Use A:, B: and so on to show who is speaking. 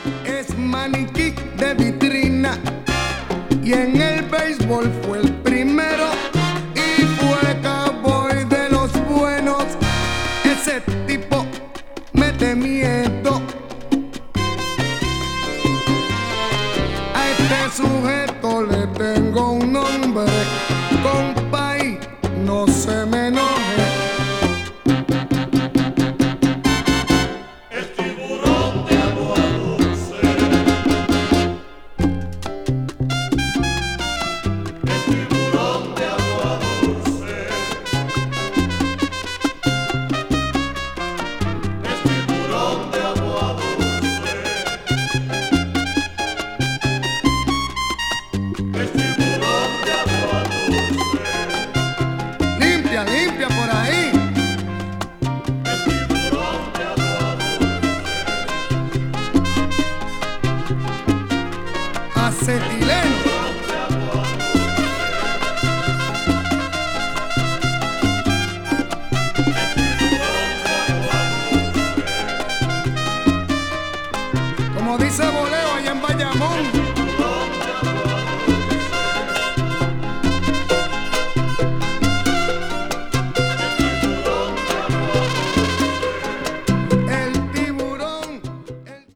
A: es maniquí de vitrina y en el béisbol fue el primero y fue cowboy de los buenos. Ese tipo mete miedo. A este sujeto le tengo un nombre, compay, no se me enoje. Limpia por ahí. Acetileno. Como dice Boleo.